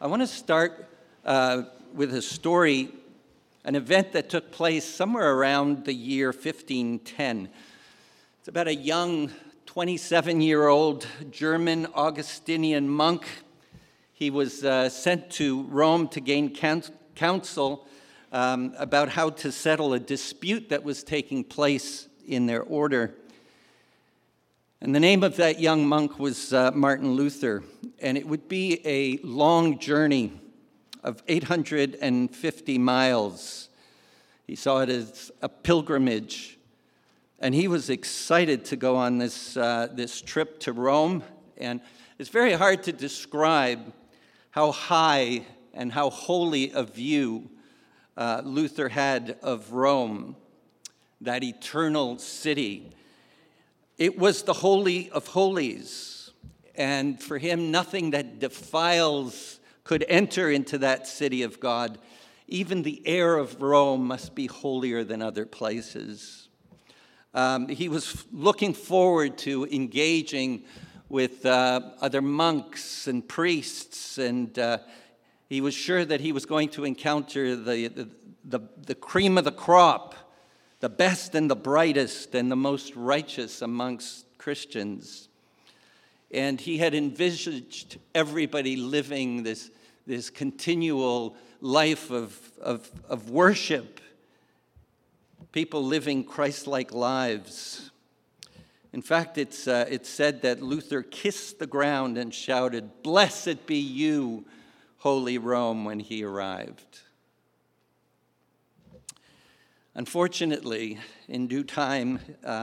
I want to start with a story, an event that took place somewhere around the year 1510. It's about a young 27-year-old German Augustinian monk. He was sent to Rome to gain counsel about how to settle a dispute that was taking place in their order. And the name of that young monk was Martin Luther, and it would be a long journey of 850 miles. He saw it as a pilgrimage, and he was excited to go on this trip to Rome. And it's very hard to describe how high and how holy a view Luther had of Rome, that eternal city. It was the Holy of Holies, and for him, nothing that defiles could enter into that city of God. Even the air of Rome must be holier than other places. He was looking forward to engaging with other monks and priests, and he was sure that he was going to encounter the cream of the crop, the best and the brightest and the most righteous amongst Christians. And he had envisaged everybody living this continual life of worship, people living Christ-like lives. In fact, it's said that Luther kissed the ground and shouted, "Blessed be you, Holy Rome," when he arrived. Unfortunately, in due time,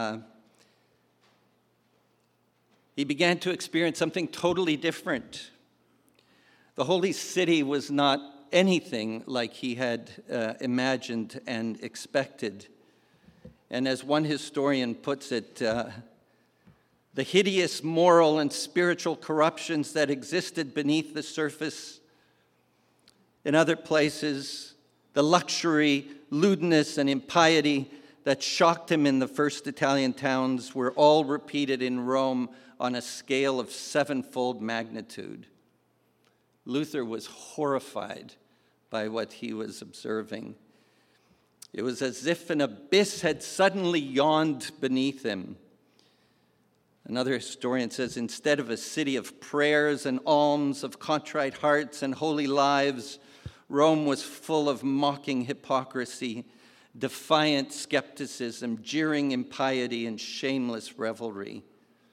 he began to experience something totally different. The holy city was not anything like he had imagined and expected. And as one historian puts it, the hideous moral and spiritual corruptions that existed beneath the surface in other places, the luxury, lewdness, and impiety that shocked him in the first Italian towns were all repeated in Rome on a scale of sevenfold magnitude. Luther was horrified by what he was observing. It was as if an abyss had suddenly yawned beneath him. Another historian says, instead of a city of prayers and alms, of contrite hearts and holy lives, Rome was full of mocking hypocrisy, defiant skepticism, jeering impiety, and shameless revelry.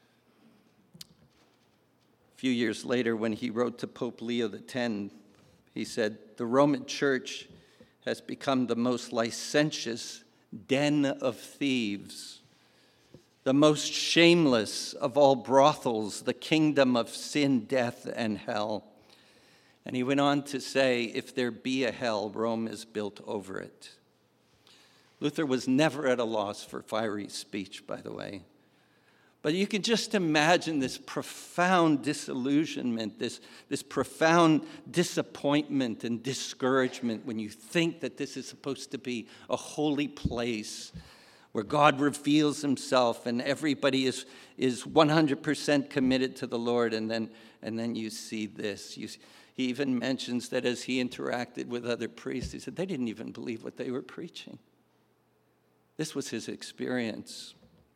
A few years later, when he wrote to Pope Leo X, he said, "The Roman Church has become the most licentious den of thieves, the most shameless of all brothels, the kingdom of sin, death, and hell." And he went on to say, if there be a hell, Rome is built over it. Luther was never at a loss for fiery speech, by the way. But you can just imagine this profound disillusionment, this profound disappointment and discouragement when you think that this is supposed to be a holy place where God reveals himself and everybody is 100% committed to the Lord, and then you see this. He even mentions that as he interacted with other priests, he said they didn't even believe what they were preaching. This was his experience.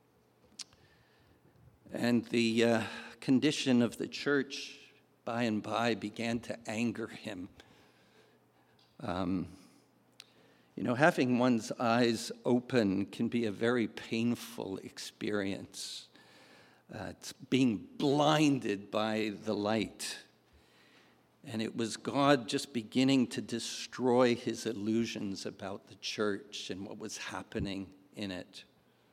And the condition of the church, by and by, began to anger him. Having one's eyes open can be a very painful experience. It's being blinded by the light. And it was God just beginning to destroy his illusions about the church and what was happening in it.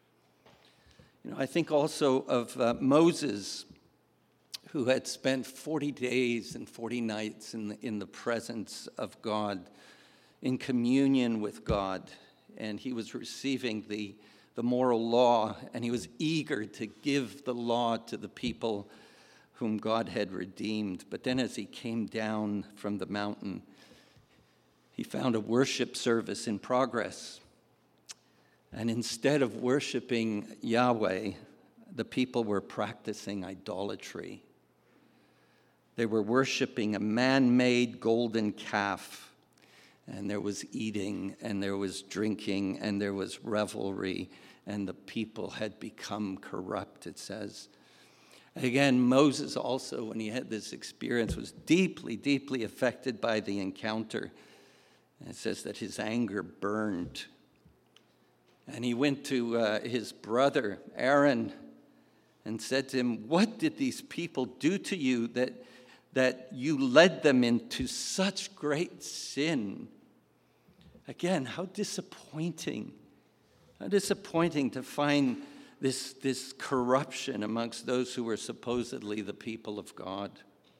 I think also of Moses, who had spent 40 days and 40 nights in the presence of God, in communion with God, and he was receiving the moral law, and he was eager to give the law to the people whom God had redeemed. But then as he came down from the mountain, he found a worship service in progress. And instead of worshiping Yahweh, the people were practicing idolatry. They were worshiping a man-made golden calf. And there was eating, and there was drinking, and there was revelry, and the people had become corrupt, it says. Again, Moses also, when he had this experience, was deeply, deeply affected by the encounter. And it says that his anger burned. And he went to his brother, Aaron, and said to him, "What did these people do to you that you led them into such great sin?" Again, how disappointing. How disappointing to find this corruption amongst those who were supposedly the people of God.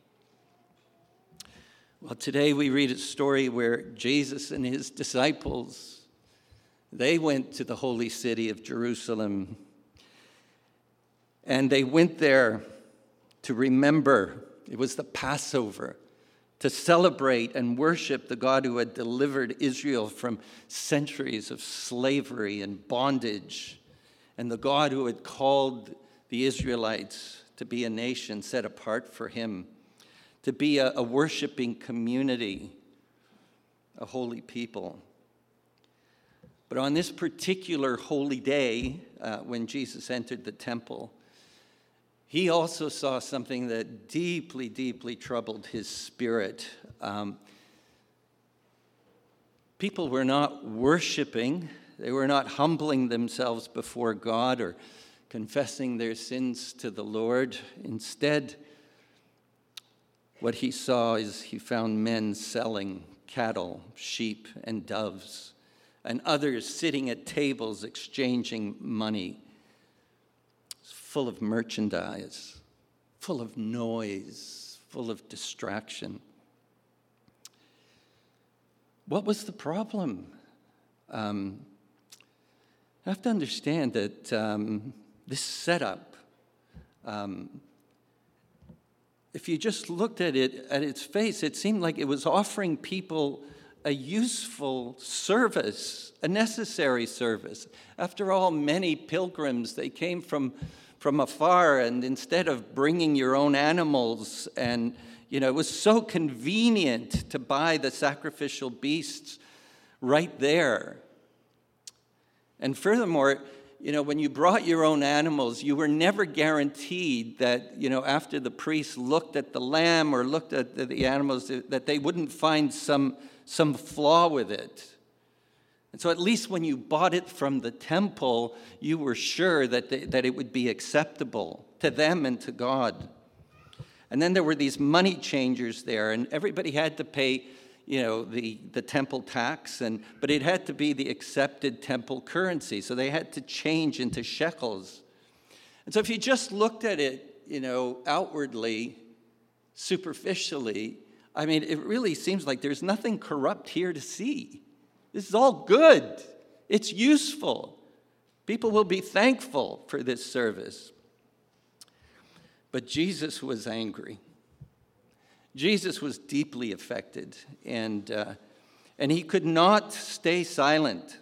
Well, today we read a story where Jesus and his disciples, they went to the holy city of Jerusalem. And they went there to remember, it was the Passover, to celebrate and worship the God who had delivered Israel from centuries of slavery and bondage, and the God who had called the Israelites to be a nation set apart for him, to be a worshiping community, a holy people. But on this particular holy day, when Jesus entered the temple, he also saw something that deeply, deeply troubled his spirit. People were not worshiping. They were not humbling themselves before God or confessing their sins to the Lord. Instead, what he saw is he found men selling cattle, sheep, and doves, and others sitting at tables exchanging money. It's full of merchandise, full of noise, full of distraction. What was the problem? I have to understand that this setup, if you just looked at it at its face, it seemed like it was offering people a useful service, a necessary service. After all, many pilgrims, they came from afar, and instead of bringing your own animals, and it was so convenient to buy the sacrificial beasts right there. And furthermore, when you brought your own animals, you were never guaranteed that, after the priest looked at the lamb or looked at the animals, that they wouldn't find some flaw with it. And so at least when you bought it from the temple, you were sure that it would be acceptable to them and to God. And then there were these money changers there, and everybody had to pay the temple tax, but it had to be the accepted temple currency, so they had to change into shekels. And so if you just looked at it, outwardly, superficially, it really seems like there's nothing corrupt here to see. This is all good. It's useful. People will be thankful for this service. But Jesus was angry. Jesus was deeply affected, and he could not stay silent.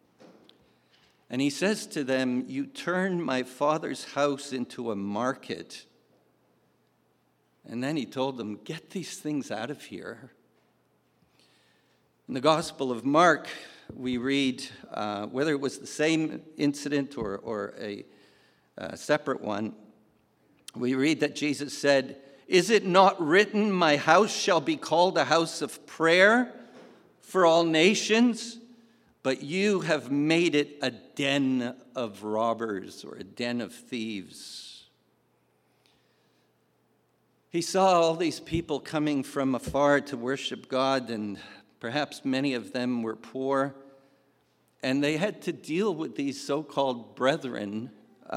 And he says to them, "You turn my Father's house into a market." And then he told them, "Get these things out of here." In the Gospel of Mark, we read, whether it was the same incident or a separate one, we read that Jesus said, "Is it not written, 'My house shall be called a house of prayer for all nations'? But you have made it a den of robbers," or a den of thieves. He saw all these people coming from afar to worship God, and perhaps many of them were poor, and they had to deal with these so-called brethren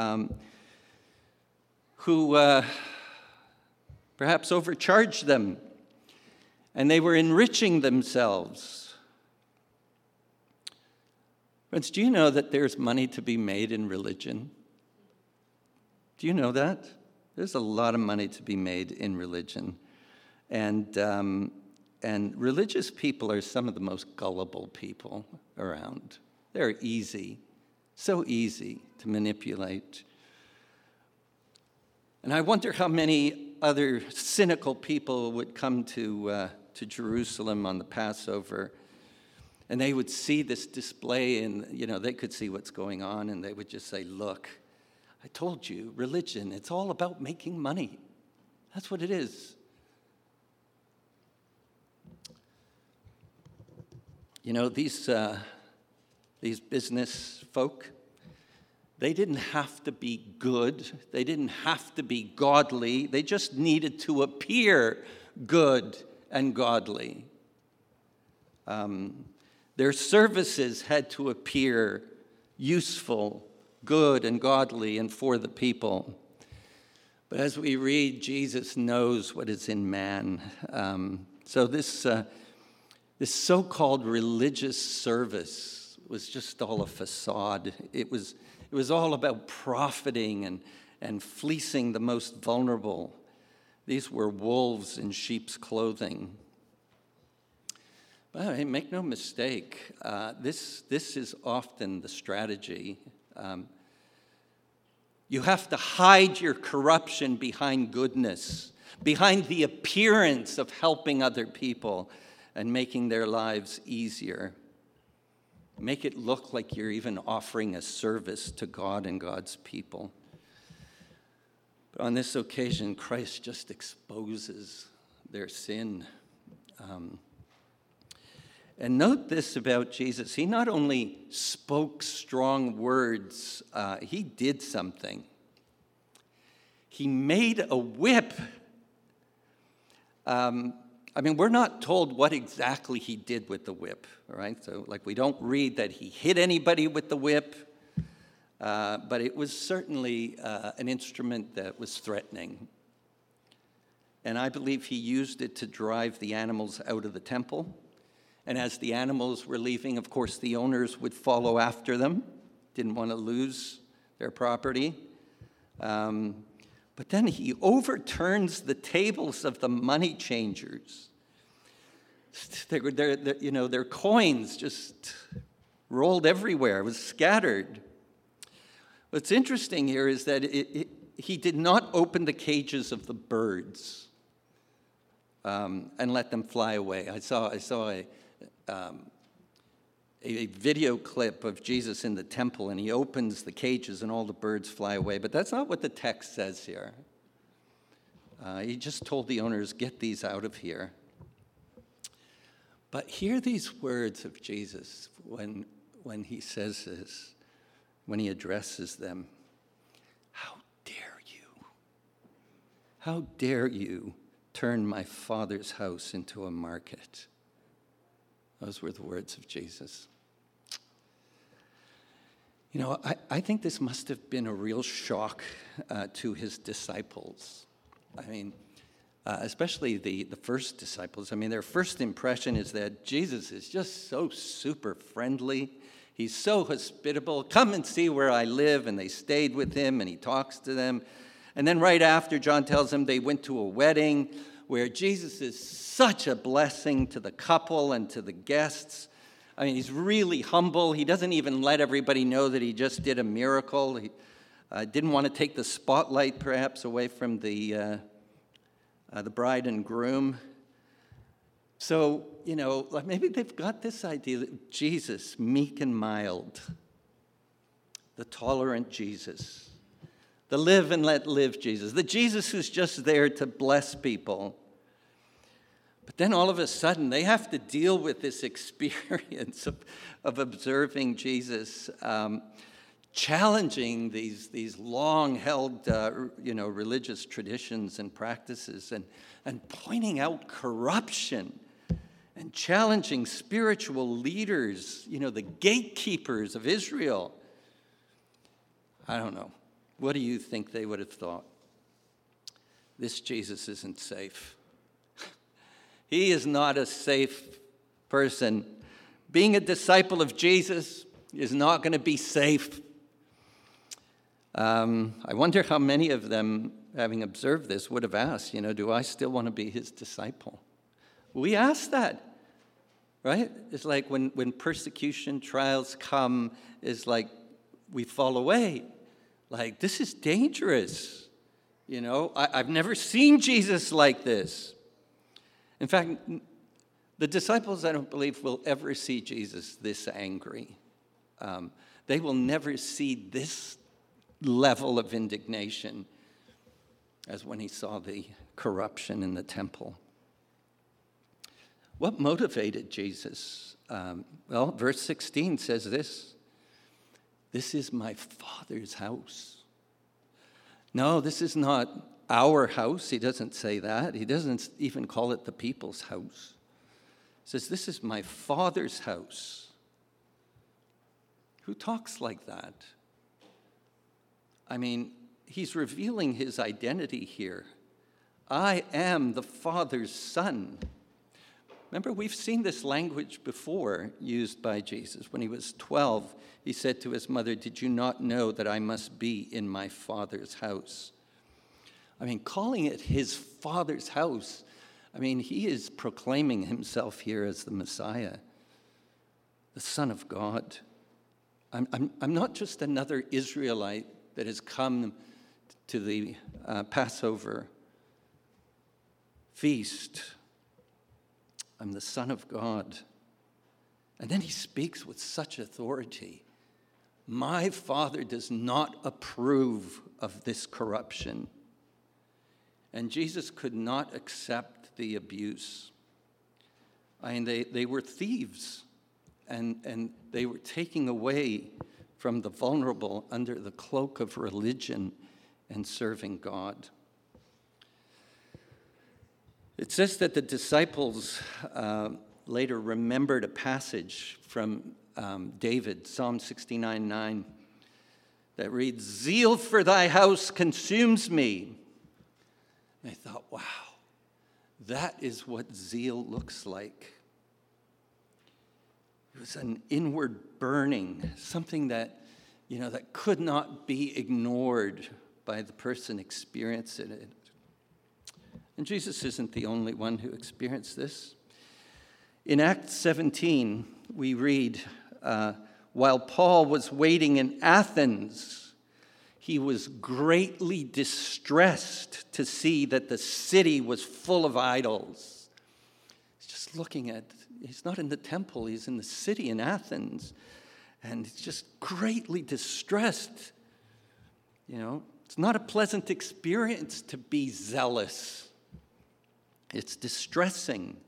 who perhaps overcharged them, and they were enriching themselves. Friends, do you know that there's money to be made in religion? Do you know that? There's a lot of money to be made in religion. And religious people are some of the most gullible people around. They're easy, so easy to manipulate. And I wonder how many other cynical people would come to Jerusalem on the Passover, and they would see this display, and they could see what's going on, and they would just say, "Look, I told you, religion, it's all about making money. That's what it is." These business folk, they didn't have to be good. They didn't have to be godly. They just needed to appear good and godly. Their services had to appear useful, good, and godly, and for the people. But as we read, Jesus knows what is in man. So this so-called religious service was just all a facade. It was all about profiting and fleecing the most vulnerable. These were wolves in sheep's clothing. But hey, make no mistake, this is often the strategy. You have to hide your corruption behind goodness, behind the appearance of helping other people and making their lives easier. Make it look like you're even offering a service to God and God's people. But on this occasion, Christ just exposes their sin. And note this about Jesus. He not only spoke strong words, he did something. He made a whip. We're not told what exactly he did with the whip, all right? So, we don't read that he hit anybody with the whip, but it was certainly an instrument that was threatening. And I believe he used it to drive the animals out of the temple. And as the animals were leaving, of course, the owners would follow after them, didn't want to lose their property. But then he overturns the tables of the money changers. Their coins just rolled everywhere. It was scattered. What's interesting here is that he did not open the cages of the birds and let them fly away. I saw a video clip of Jesus in the temple, and he opens the cages and all the birds fly away. But that's not what the text says here. He just told the owners, "Get these out of here." But hear these words of Jesus when he says this, when he addresses them. "How dare you? How dare you turn my Father's house into a market?" Those were the words of Jesus. I think this must have been a real shock to his disciples. Especially the first disciples. Their first impression is that Jesus is just so super friendly. He's so hospitable. "Come and see where I live." And they stayed with him, and he talks to them. And then right after, John tells them they went to a wedding where Jesus is such a blessing to the couple and to the guests. He's really humble. He doesn't even let everybody know that he just did a miracle. He didn't want to take the spotlight, perhaps, away from the bride and groom. So, maybe they've got this idea that Jesus, meek and mild, the tolerant Jesus, the live and let live Jesus, the Jesus who's just there to bless people. But then all of a sudden, they have to deal with this experience of observing Jesus, challenging these long-held, religious traditions and practices, and pointing out corruption, and challenging spiritual leaders, the gatekeepers of Israel. I don't know. What do you think they would have thought? This Jesus isn't safe. He is not a safe person. Being a disciple of Jesus is not going to be safe. I wonder how many of them, having observed this, would have asked, do I still want to be his disciple? We ask that, right? It's like when persecution, trials come, it's like we fall away. Like, this is dangerous. I've never seen Jesus like this. In fact, the disciples, I don't believe, will ever see Jesus this angry. They will never see this level of indignation as when he saw the corruption in the temple. What motivated Jesus? Well, verse 16 says this: "This is my Father's house." No, this is not our house. He doesn't say that. He doesn't even call it the people's house. He says, "This is my Father's house." Who talks like that? I mean, he's revealing his identity here. I am the Father's son. Remember, we've seen this language before used by Jesus. When he was 12, he said to his mother, "Did you not know that I must be in my Father's house?" I mean, calling it his Father's house, he is proclaiming himself here as the Messiah, the Son of God. I'm not just another Israelite that has come to the Passover feast. I'm the Son of God. And then he speaks with such authority. My Father does not approve of this corruption. And Jesus could not accept the abuse. They were thieves, and they were taking away from the vulnerable under the cloak of religion and serving God. It says that the disciples later remembered a passage from David, Psalm 69:9, that reads, "Zeal for thy house consumes me." And I thought, wow, that is what zeal looks like. It was an inward burning, something that, that could not be ignored by the person experiencing it. And Jesus isn't the only one who experienced this. In Acts 17, we read, while Paul was waiting in Athens, he was greatly distressed to see that the city was full of idols. He's just looking at, he's not in the temple, he's in the city in Athens. And he's just greatly distressed. It's not a pleasant experience to be zealous. It's distressing.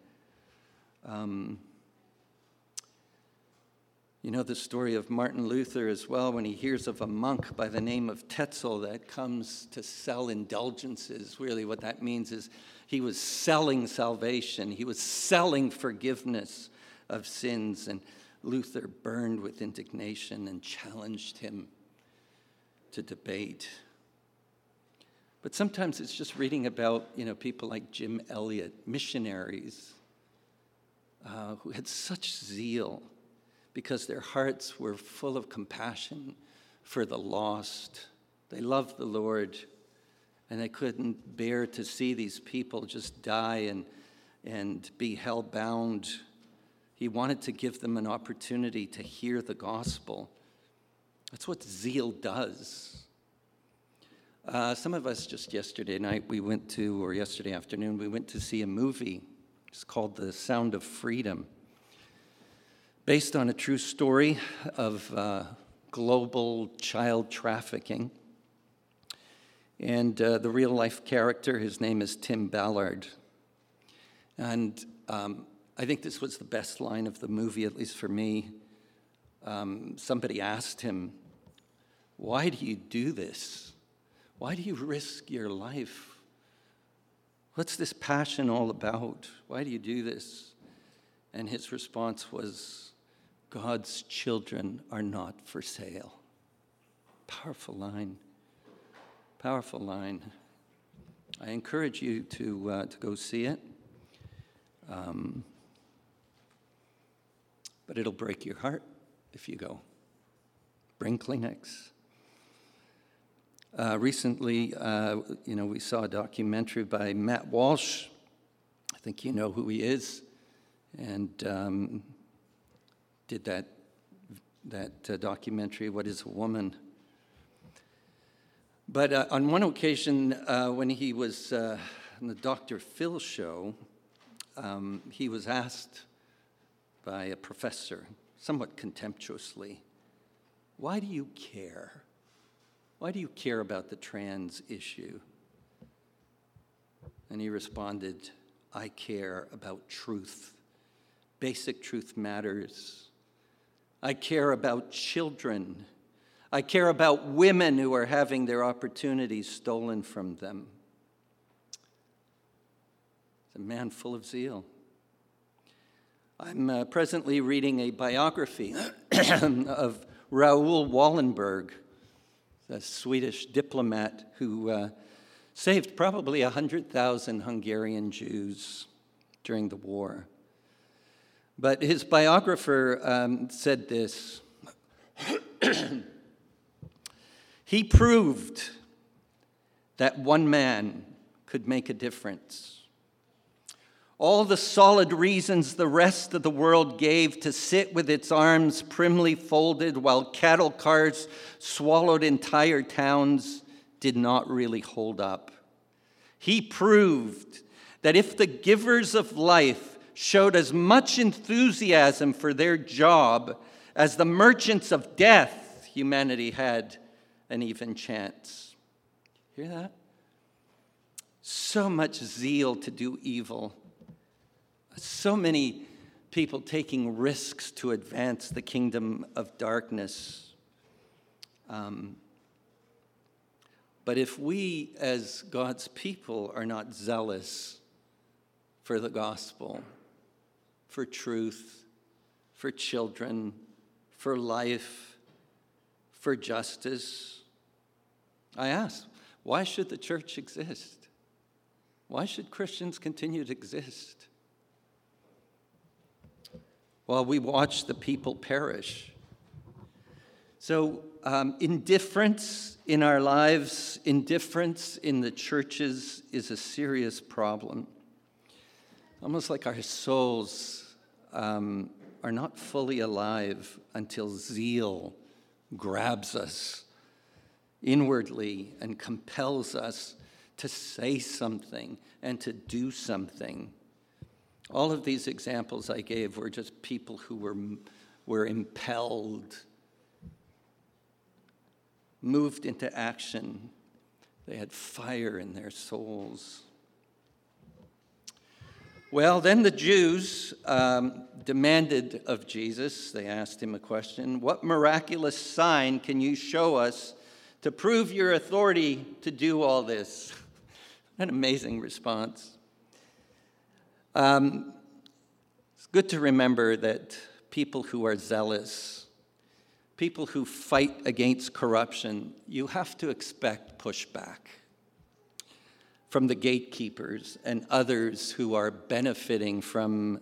The story of Martin Luther as well, when he hears of a monk by the name of Tetzel that comes to sell indulgences. Really what that means is he was selling salvation. He was selling forgiveness of sins. And Luther burned with indignation and challenged him to debate. But sometimes it's just reading about, people like Jim Elliot, missionaries, who had such zeal because their hearts were full of compassion for the lost. They loved the Lord, and they couldn't bear to see these people just die and be hell-bound. He wanted to give them an opportunity to hear the gospel. That's what zeal does. Some of us just yesterday night, or yesterday afternoon, we went to see a movie. It's called The Sound of Freedom, based on a true story of global child trafficking. And the real-life character, his name is Tim Ballard. And I think this was the best line of the movie, at least for me. Somebody asked him, "Why do you do this? Why do you risk your life? What's this passion all about? Why do you do this?" And his response was, "God's children are not for sale." Powerful line. Powerful line. I encourage you to go see it. But it'll break your heart if you go. Bring Kleenex. Recently, we saw a documentary by Matt Walsh. I think you know who he is, and did that documentary, What is a Woman? But on one occasion, when he was on the Dr. Phil show, he was asked by a professor, somewhat contemptuously, "Why do you care? Why do you care about the trans issue?" And he responded, "I care about truth. Basic truth matters. I care about children. I care about women who are having their opportunities stolen from them." It's a man full of zeal. I'm presently reading a biography of Raoul Wallenberg, a Swedish diplomat who saved probably 100,000 Hungarian Jews during the war. But his biographer said this: "He proved that one man could make a difference. All the solid reasons the rest of the world gave to sit with its arms primly folded while cattle cars swallowed entire towns did not really hold up. He proved that if the givers of life showed as much enthusiasm for their job as the merchants of death, humanity had an even chance." Hear that? So much zeal to do evil. So many people taking risks to advance the kingdom of darkness. But if we, as God's people, are not zealous for the gospel, for truth, for children, for life, for justice, I ask, why should the church exist? Why should Christians continue to exist while we watch the people perish? So indifference in our lives, indifference in the churches is a serious problem. Almost like our souls are not fully alive until zeal grabs us inwardly and compels us to say something and to do something. All of these examples I gave were just people who were impelled, moved into action. They had fire in their souls. Well, then the Jews demanded of Jesus, they asked him a question, "What miraculous sign can you show us to prove your authority to do all this?" An amazing response. It's good to remember that people who are zealous, people who fight against corruption, you have to expect pushback from the gatekeepers and others who are benefiting from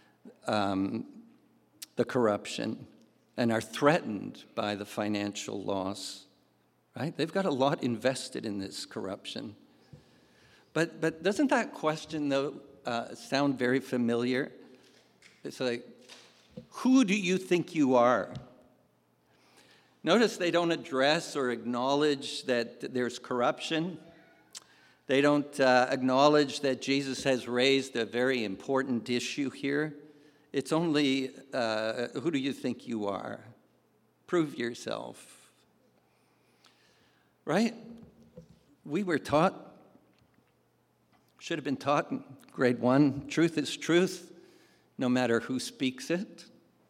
the corruption and are threatened by the financial loss, right? They've got a lot invested in this corruption. But doesn't that question, though, sound very familiar? It's like, who do you think you are? Notice they don't address or acknowledge that there's corruption. They don't acknowledge that Jesus has raised a very important issue here. It's only, who do you think you are? Prove yourself. Right? We were taught, should have been taught in grade 1, truth is truth, no matter who speaks it.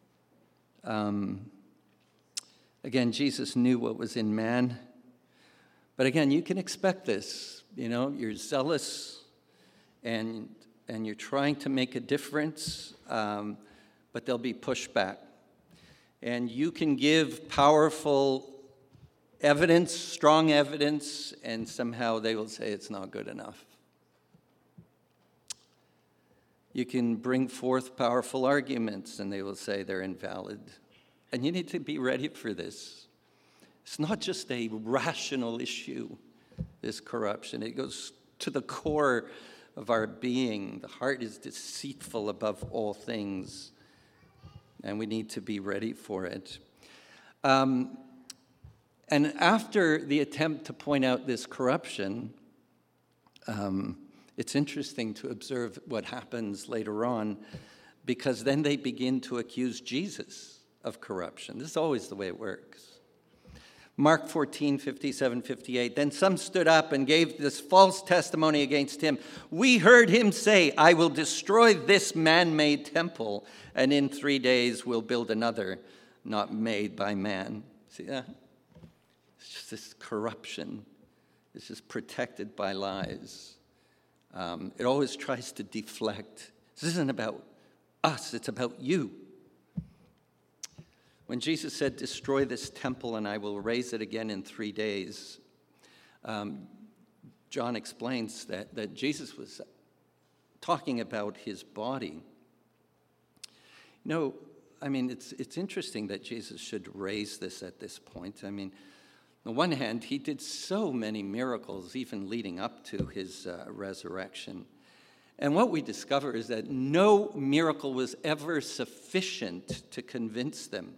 Again, Jesus knew what was in man. But again, you can expect this. You know, you're zealous and you're trying to make a difference, but there'll be pushback. And you can give powerful evidence, strong evidence, and somehow they will say it's not good enough. You can bring forth powerful arguments, and they will say they're invalid. And you need to be ready for this. It's not just a rational issue, this corruption. It goes to the core of our being. The heart is deceitful above all things, and we need to be ready for it. And after the attempt to point out this corruption, it's interesting to observe what happens later on, because then they begin to accuse Jesus of corruption. This is always the way it works. Mark 14, 57, 58. Then some stood up and gave this false testimony against him. We heard him say, I will destroy this man-made temple, and in 3 days will build another, not made by man. See that? It's just this corruption. It's just protected by lies. It always tries to deflect. This isn't about us, it's about you. When Jesus said, destroy this temple and I will raise it again in 3 days, John explains that Jesus was talking about his body. It's interesting that Jesus should raise this at this point. On the one hand, he did so many miracles even leading up to his resurrection. And what we discover is that no miracle was ever sufficient to convince them.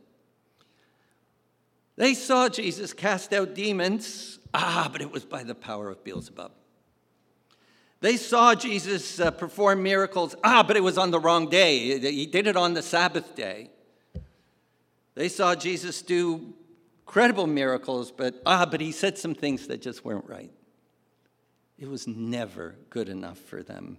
They saw Jesus cast out demons, but it was by the power of Beelzebub. They saw Jesus perform miracles, but it was on the wrong day. He did it on the Sabbath day. They saw Jesus do incredible miracles, but he said some things that just weren't right. It was never good enough for them.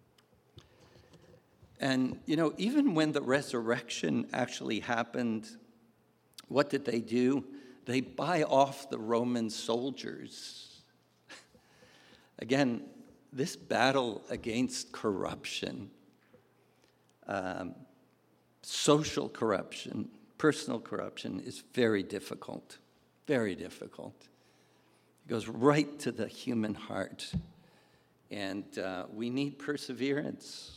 And, even when the resurrection actually happened, what did they do? They buy off the Roman soldiers. Again, this battle against corruption, social corruption, personal corruption is very difficult, very difficult. It goes right to the human heart, and we need perseverance.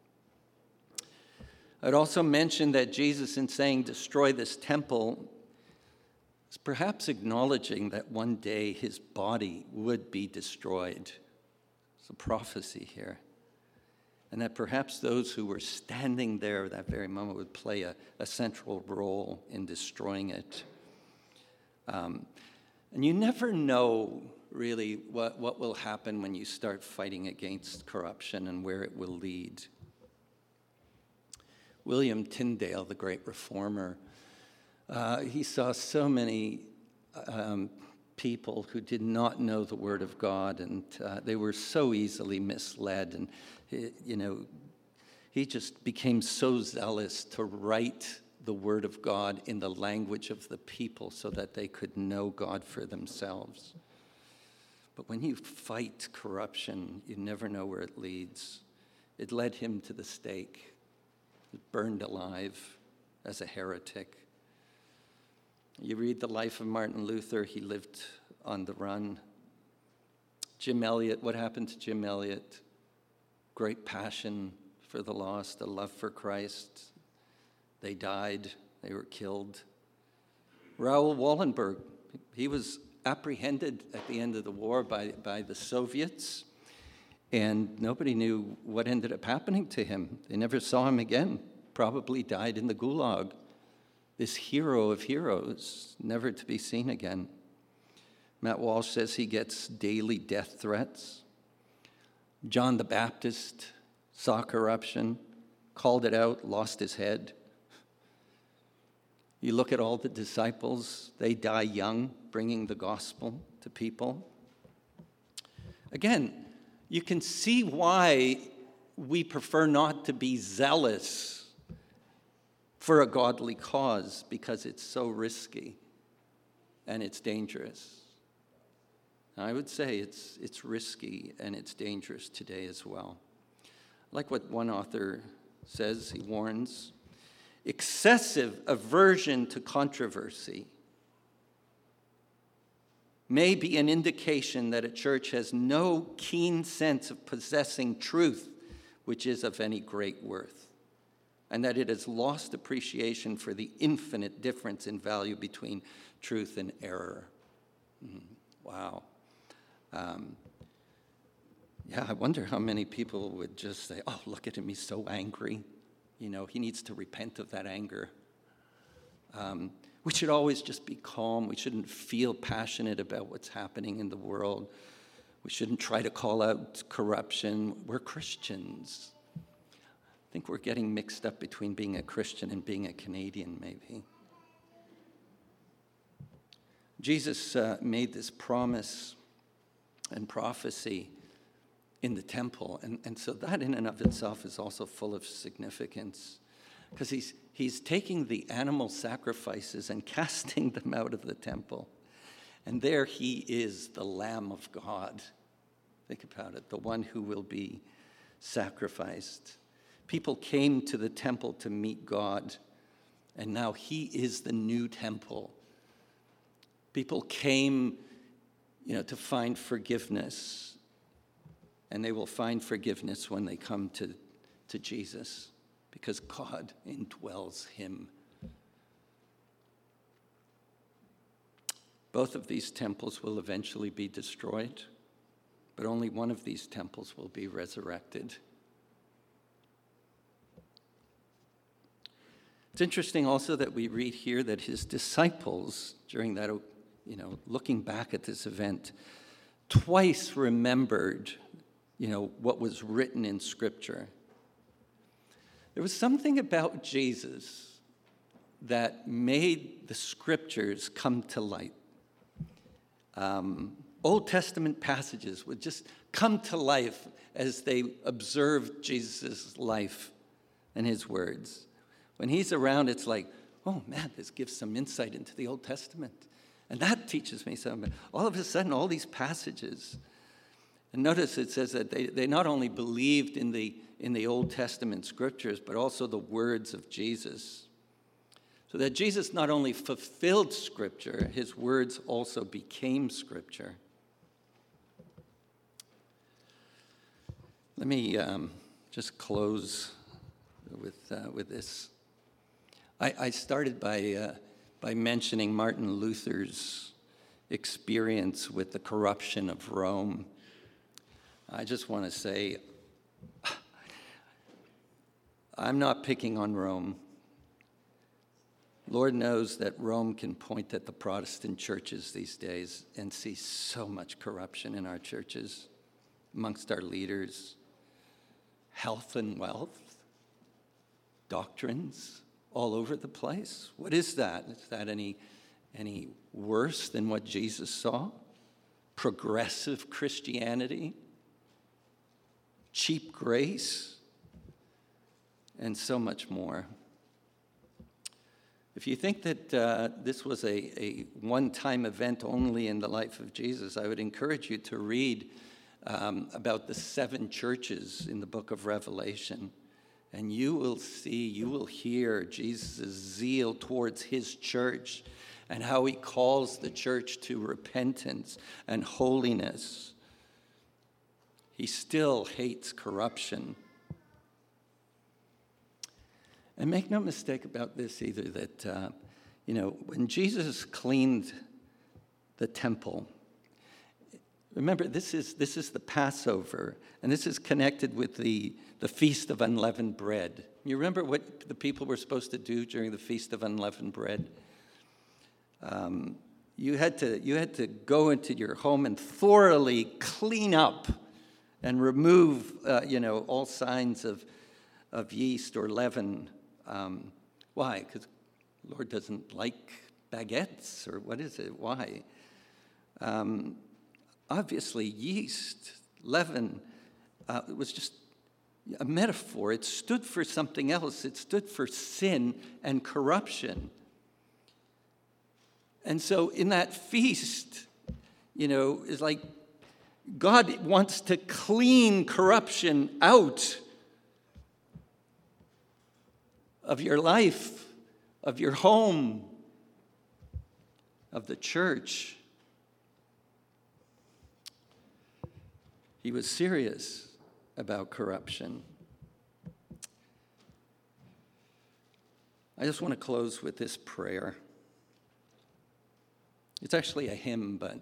I'd also mention that Jesus, in saying, destroy this temple, is perhaps acknowledging that one day his body would be destroyed. It's a prophecy here. And that perhaps those who were standing there at that very moment would play a central role in destroying it. And you never know, really, what will happen when you start fighting against corruption and where it will lead. William Tyndale, the great reformer, he saw so many people who did not know the Word of God, and they were so easily misled. And, he just became so zealous to write the Word of God in the language of the people so that they could know God for themselves. But when you fight corruption, you never know where it leads. It led him to the stake. Burned alive as a heretic. You read the life of Martin Luther, he lived on the run. Jim Elliot, what happened to Jim Elliot? Great passion for the lost, a love for Christ. They died, they were killed. Raoul Wallenberg, he was apprehended at the end of the war by the Soviets. And nobody knew what ended up happening to him. They never saw him again. Probably died in the Gulag. This hero of heroes, never to be seen again. Matt Walsh says he gets daily death threats. John the Baptist saw corruption, called it out, lost his head. You look at all the disciples, they die young, bringing the gospel to people. Again, you can see why we prefer not to be zealous for a godly cause, because it's so risky and it's dangerous. I would say it's risky and it's dangerous today as well. Like what one author says, he warns, excessive aversion to controversy may be an indication that a church has no keen sense of possessing truth, which is of any great worth, and that it has lost appreciation for the infinite difference in value between truth and error. Wow. I wonder how many people would just say, oh, look at him, he's so angry. He needs to repent of that anger. We should always just be calm. We shouldn't feel passionate about what's happening in the world. We shouldn't try to call out corruption. We're Christians. I think we're getting mixed up between being a Christian and being a Canadian, maybe. Jesus made this promise and prophecy in the temple. And so that in and of itself is also full of significance, because he's taking the animal sacrifices and casting them out of the temple. And there he is, the Lamb of God. Think about it, the one who will be sacrificed. People came to the temple to meet God, and now he is the new temple. People came, to find forgiveness, and they will find forgiveness when they come to Jesus, because God indwells him. Both of these temples will eventually be destroyed, but only one of these temples will be resurrected. It's interesting also that we read here that his disciples, during that, looking back at this event, twice remembered, what was written in Scripture. There was something about Jesus that made the Scriptures come to light. Old Testament passages would just come to life as they observed Jesus' life and his words. When he's around, it's like, oh man, this gives some insight into the Old Testament. And that teaches me something. All of a sudden, all these passages. And notice it says that they not only believed in the Old Testament scriptures, but also the words of Jesus. So that Jesus not only fulfilled Scripture, his words also became Scripture. Let me just close with this. I started by mentioning Martin Luther's experience with the corruption of Rome. I just want to say, I'm not picking on Rome. Lord knows that Rome can point at the Protestant churches these days and see so much corruption in our churches, amongst our leaders, health and wealth, doctrines all over the place. What is that? Is that any worse than what Jesus saw? Progressive Christianity? Cheap grace? And so much more. If you think that this was a one-time event only in the life of Jesus, I would encourage you to read about the 7 churches in the book of Revelation. And you will hear Jesus' zeal towards his church and how he calls the church to repentance and holiness. He still hates corruption. And make no mistake about this either, that, when Jesus cleaned the temple, remember, this is the Passover, and this is connected with the Feast of Unleavened Bread. You remember what the people were supposed to do during the Feast of Unleavened Bread? You had to go into your home and thoroughly clean up and remove, all signs of yeast or leaven. Why? Because the Lord doesn't like baguettes, or what is it? Why? Obviously, yeast, leaven, it was just a metaphor. It stood for something else. It stood for sin and corruption. And so in that feast, it's like God wants to clean corruption out of your life, of your home, of the church. He was serious about corruption. I just want to close with this prayer. It's actually a hymn, but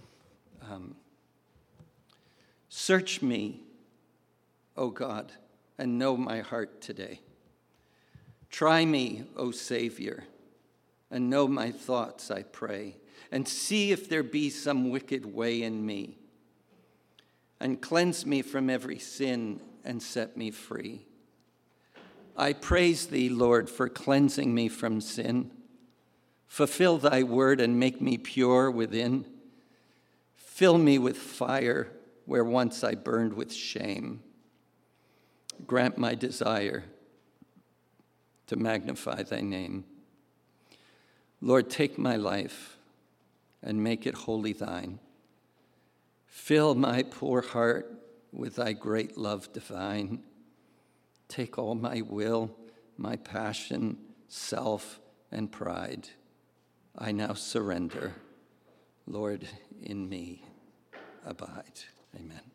search me, O God, and know my heart today. Try me, O Savior, and know my thoughts, I pray, and see if there be some wicked way in me, and cleanse me from every sin and set me free. I praise thee, Lord, for cleansing me from sin. Fulfill thy word and make me pure within. Fill me with fire where once I burned with shame. Grant my desire to magnify thy name. Lord, take my life and make it wholly thine. Fill my poor heart with thy great love divine. Take all my will, my passion, self, and pride. I now surrender. Lord, in me abide. Amen.